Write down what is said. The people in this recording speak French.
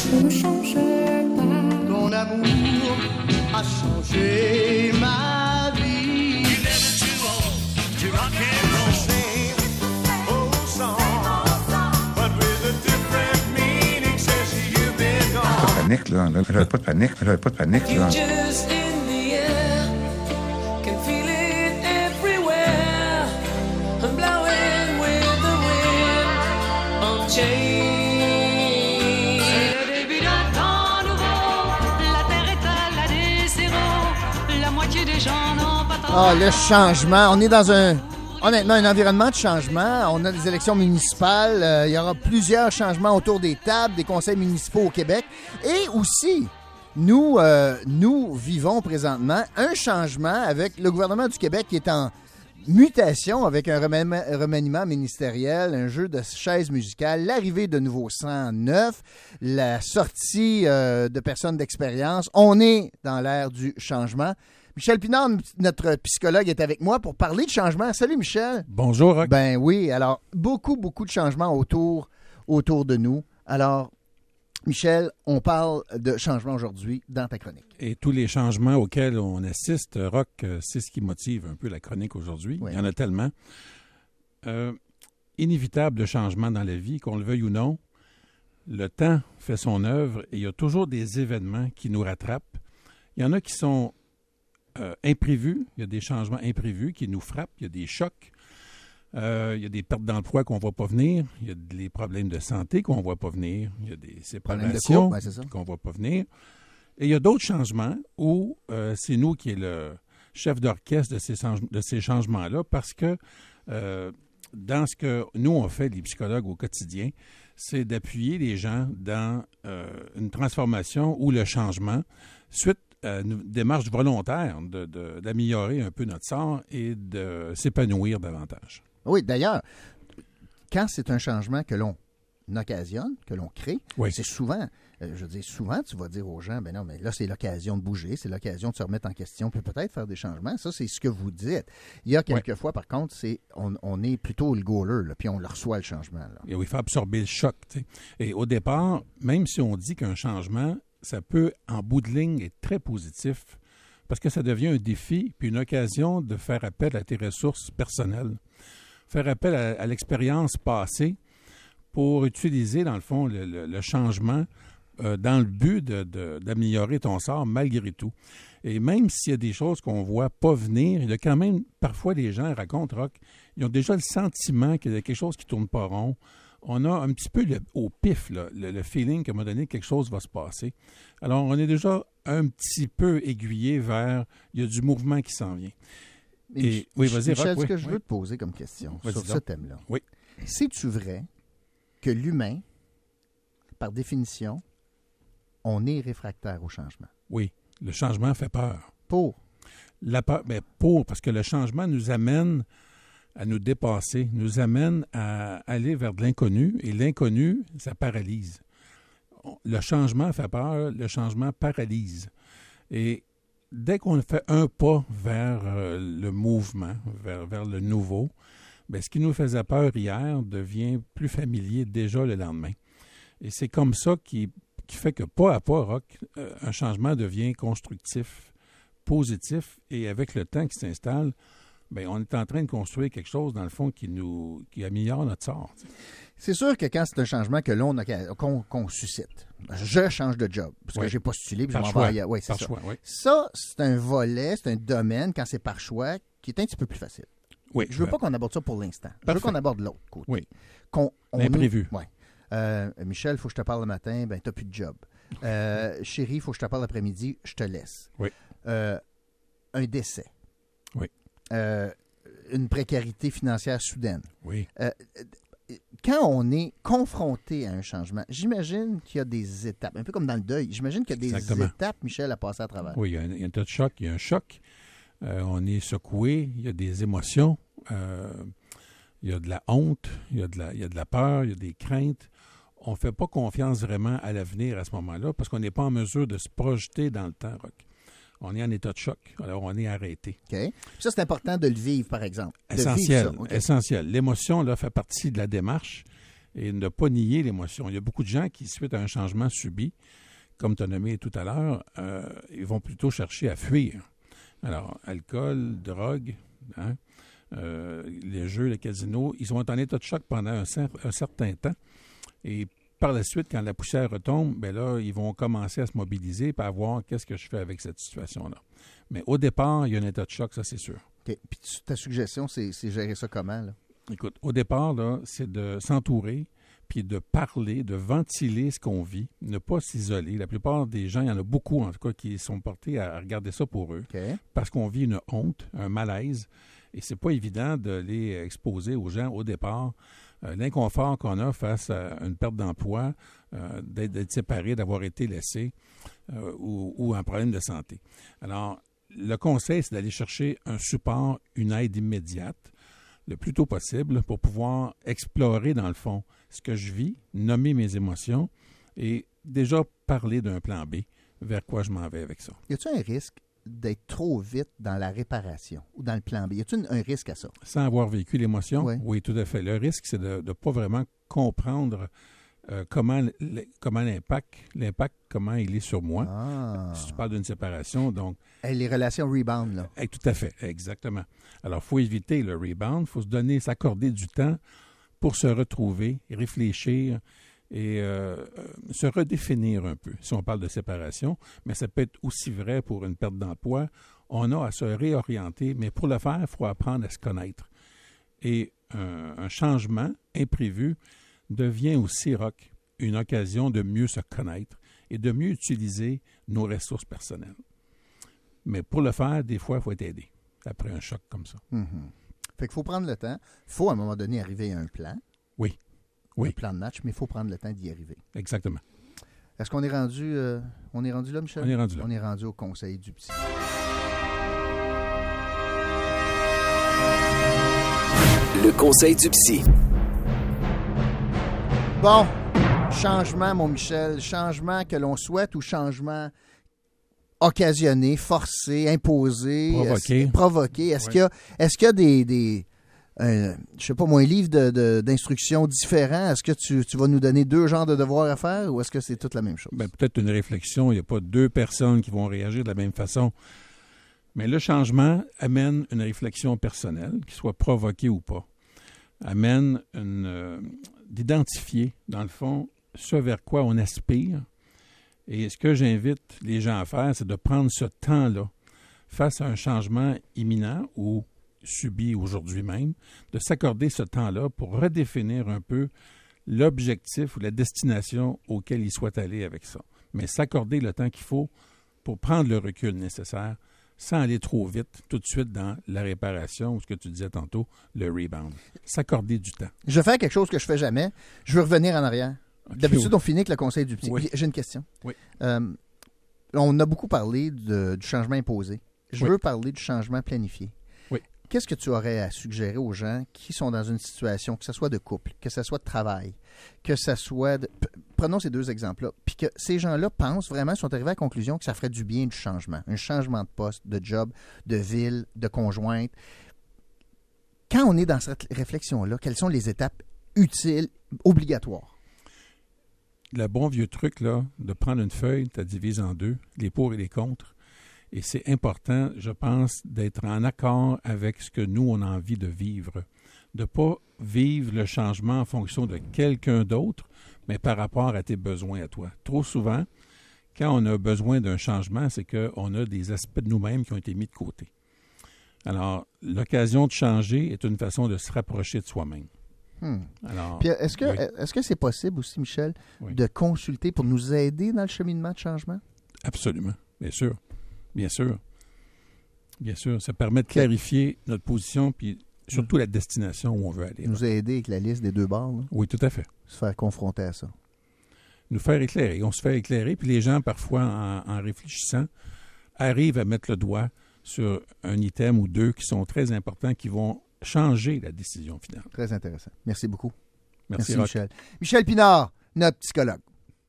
ne change pas. Ton amour a changé ma vie. You're never too old to rock and roll. Same old song, but with a different meaning since you've been gone. Pas de panique, là. J'avais pas de panique. J'avais pas de panique, là. Futures in the air, can feel it everywhere. I'm blowing with the wind of change. C'est le début d'un temps nouveau. La terre est à l'année zéro. La moitié des gens n'ont pas tant. Ah, le changement. On est dans honnêtement, un environnement de changement. On a des élections municipales. Il y aura plusieurs changements autour des tables, des conseils municipaux au Québec. Et aussi, nous vivons présentement un changement avec le gouvernement du Québec qui est en mutation avec un remaniement ministériel, un jeu de chaises musicales, l'arrivée de nouveaux sang neufs, la sortie de personnes d'expérience. On est dans l'ère du changement. Michel Pinard, notre psychologue, est avec moi pour parler de changement. Salut Michel. Bonjour, Rock. Ben oui, alors beaucoup de changements autour de nous. Alors, Michel, on parle de changement aujourd'hui dans ta chronique. Et tous les changements auxquels on assiste, Rock, c'est ce qui motive un peu la chronique aujourd'hui. Oui. Il y en a tellement. Inévitable de changement dans la vie, qu'on le veuille ou non. Le temps fait son œuvre et il y a toujours des événements qui nous rattrapent. Il y en a qui sont imprévus. Il y a des changements imprévus qui nous frappent. Il y a des chocs. Il y a des pertes d'emploi qu'on ne voit pas venir. Il y a des problèmes de santé qu'on ne voit pas venir. Il y a des séparations qu'on ne voit pas venir. Et il y a d'autres changements où c'est nous qui est le chef d'orchestre de ces changements-là parce que dans ce que nous, on fait, les psychologues au quotidien, c'est d'appuyer les gens dans une transformation ou le changement suite à une démarche volontaire d'améliorer un peu notre sort et de s'épanouir davantage. Oui, d'ailleurs, quand c'est un changement que l'on occasionne, que l'on crée, oui. C'est souvent, souvent, tu vas dire aux gens, ben non, mais là, c'est l'occasion de bouger, c'est l'occasion de se remettre en question, puis peut-être faire des changements. Ça, c'est ce que vous dites. Il y a quelques fois, par contre, on est plutôt le goaler, là, puis on le reçoit, le changement. Là. Et oui, il faut absorber le choc. T'sais. Et au départ, même si on dit qu'un changement, ça peut, en bout de ligne, être très positif, parce que ça devient un défi, puis une occasion de faire appel à tes ressources personnelles, faire appel à l'expérience passée, pour utiliser, dans le fond, le changement dans le but d'améliorer ton sort malgré tout. Et même s'il y a des choses qu'on ne voit pas venir, il y a quand même, parfois les gens racontent, Rock, ils ont déjà le sentiment qu'il y a quelque chose qui ne tourne pas rond. On a un petit peu au pif, là, le feeling qu'à un moment donné, quelque chose va se passer. Alors, on est déjà un petit peu aiguillé vers, il y a du mouvement qui s'en vient. Et, oui, vas-y, Michel, Rock, ce que je veux te poser comme question sur ce thème-là, oui. C'est-tu vrai que l'humain, par définition, on est réfractaire au changement? Oui, le changement fait peur. Pour? La peur, parce que le changement nous amène à nous dépasser, nous amène à aller vers de l'inconnu, et l'inconnu, ça paralyse. Le changement fait peur, le changement paralyse. Et dès qu'on fait un pas vers le mouvement, vers le nouveau, bien, ce qui nous faisait peur hier devient plus familier déjà le lendemain. Et c'est comme ça qui fait que pas à pas, Rock, un changement devient constructif, positif, et avec le temps qui s'installe, bien, on est en train de construire quelque chose, dans le fond, qui améliore notre sort. T'sais. C'est sûr que quand c'est un changement que qu'on suscite, je change de job, parce que j'ai postulé, puis je m'en vais ailleurs. Oui, c'est ça. Choix, oui. Ça, c'est un volet, c'est un domaine, quand c'est par choix, qui est un petit peu plus facile. Oui, je veux pas qu'on aborde ça pour l'instant. Je veux qu'on aborde l'autre côté. Oui. L'imprévu. Oui. Michel, il faut que je te parle le matin, ben t'as plus de job. Chérie, il faut que je te parle l'après-midi, je te laisse. Oui. Un décès. Oui. Une précarité financière soudaine. Oui. Quand on est confronté à un changement, j'imagine qu'il y a des étapes, un peu comme dans le deuil, j'imagine qu'il y a des étapes, Michel, à passer à travers. Oui, il y a un tas de choc, il y a un choc. On est secoué, il y a des émotions, il y a de la honte, il y a de la peur, il y a des craintes. On ne fait pas confiance vraiment à l'avenir à ce moment-là parce qu'on n'est pas en mesure de se projeter dans le temps, Rock. On est en état de choc, alors on est arrêté. OK. Ça, c'est important de le vivre, par exemple. Essentiel, Okay. essentiel. L'émotion, là, fait partie de la démarche et ne pas nier l'émotion. Il y a beaucoup de gens qui, suite à un changement subi, comme tu as nommé tout à l'heure, ils vont plutôt chercher à fuir. Alors, alcool, drogue, hein, les jeux, les casinos, ils sont en état de choc pendant un certain temps. Et par la suite, quand la poussière retombe, ben là, ils vont commencer à se mobiliser et à voir qu'est-ce que je fais avec cette situation-là. Mais au départ, il y a un état de choc, ça c'est sûr. OK. Puis ta suggestion, c'est gérer ça comment, là? Écoute, au départ, là, c'est de s'entourer, puis de parler, de ventiler ce qu'on vit, ne pas s'isoler. La plupart des gens, il y en a beaucoup en tout cas, qui sont portés à regarder ça pour eux, OK. parce qu'on vit une honte, un malaise, et c'est pas évident de les exposer aux gens au départ. L'inconfort qu'on a face à une perte d'emploi, d'être séparé, d'avoir été laissé ou un problème de santé. Alors, le conseil, c'est d'aller chercher un support, une aide immédiate, le plus tôt possible, pour pouvoir explorer, dans le fond, ce que je vis, nommer mes émotions et déjà parler d'un plan B, vers quoi je m'en vais avec ça. Y a-t-il un risque d'être trop vite dans la réparation ou dans le plan B? Y a-t-il un risque à ça? Sans avoir vécu l'émotion? Oui. Oui, tout à fait. Le risque, c'est de ne pas vraiment comprendre comment l'impact, comment il est sur moi. Ah. Si tu parles d'une séparation, donc... Les relations rebound, là. Tout à fait, exactement. Alors, il faut éviter le rebound, il faut s'accorder du temps pour se retrouver, réfléchir et se redéfinir un peu, si on parle de séparation. Mais ça peut être aussi vrai pour une perte d'emploi. On a à se réorienter, mais pour le faire, il faut apprendre à se connaître. Et un changement imprévu devient aussi, Roch, une occasion de mieux se connaître et de mieux utiliser nos ressources personnelles. Mais pour le faire, des fois, il faut être aidé après un choc comme ça. Mm-hmm. Fait qu'il faut prendre le temps. Il faut, à un moment donné, arriver à un plan. Oui. Un plan de match, mais il faut prendre le temps d'y arriver. Exactement. Est-ce qu'on est rendu là, Michel? On est rendu là. On est rendu au conseil du psy. Le conseil du psy. Bon, changement, mon Michel. Changement que l'on souhaite ou changement occasionné, forcé, imposé, provoqué. Est-ce qu'il y a des je sais pas moi, un livre d'instructions différents? Est-ce que tu vas nous donner 2 genres de devoirs à faire ou est-ce que c'est toute la même chose? Bien, peut-être une réflexion. Il n'y a pas 2 personnes qui vont réagir de la même façon. Mais le changement amène une réflexion personnelle, qui soit provoquée ou pas. Amène d'identifier, dans le fond, ce vers quoi on aspire. Et ce que j'invite les gens à faire, c'est de prendre ce temps-là face à un changement imminent ou subi aujourd'hui même, de s'accorder ce temps-là pour redéfinir un peu l'objectif ou la destination auquel ils souhaitent aller avec ça. Mais s'accorder le temps qu'il faut pour prendre le recul nécessaire sans aller trop vite tout de suite dans la réparation ou ce que tu disais tantôt, le rebound. S'accorder du temps. Je vais faire quelque chose que je fais jamais. Je veux revenir en arrière. Okay. D'habitude, on finit avec le conseil du psy. Oui. J'ai une question. Oui. On a beaucoup parlé du changement imposé. Je veux parler du changement planifié. Oui. Qu'est-ce que tu aurais à suggérer aux gens qui sont dans une situation, que ce soit de couple, que ce soit de travail, que ce soit de... Prenons ces 2 exemples-là. Puis que ces gens-là pensent vraiment, sont arrivés à la conclusion que ça ferait du bien du changement. Un changement de poste, de job, de ville, de conjointe. Quand on est dans cette réflexion-là, quelles sont les étapes utiles, obligatoires? Le bon vieux truc, là, de prendre une feuille, tu la divises en 2, les pour et les contre. Et c'est important, je pense, d'être en accord avec ce que nous, on a envie de vivre. De ne pas vivre le changement en fonction de quelqu'un d'autre, mais par rapport à tes besoins à toi. Trop souvent, quand on a besoin d'un changement, c'est qu'on a des aspects de nous-mêmes qui ont été mis de côté. Alors, l'occasion de changer est une façon de se rapprocher de soi-même. Alors, puis est-ce que c'est possible aussi, Michel, de consulter pour nous aider dans le cheminement de changement? Absolument, bien sûr. Bien sûr. Bien sûr. Ça permet de clarifier notre position puis surtout la destination où on veut aller. Nous aider avec la liste des 2 bords. Là. Oui, tout à fait. Se faire confronter à ça. Nous faire éclairer. On se fait éclairer, puis les gens, parfois, en réfléchissant, arrivent à mettre le doigt sur un item ou 2 qui sont très importants, qui vont changer la décision finale. Très intéressant. Merci beaucoup. Merci Michel. Michel Pinard, notre psychologue.